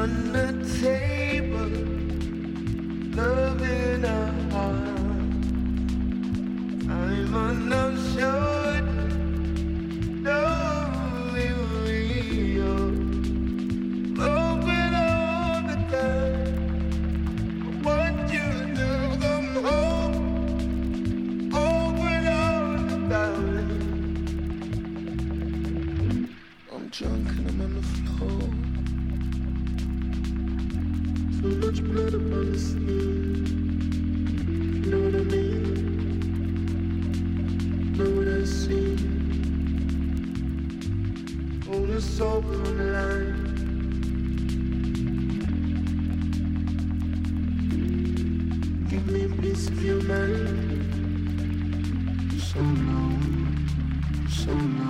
on the table, love in our heart. I'm on our shoulder, knowing we are open all the time. I want you to come home, open all the time. I'm drunk and I'm on the floor. So much blood upon the skin. You know what I mean? Know what I see? Hold us over on the line. Give me a piece of your mind. So long, so long.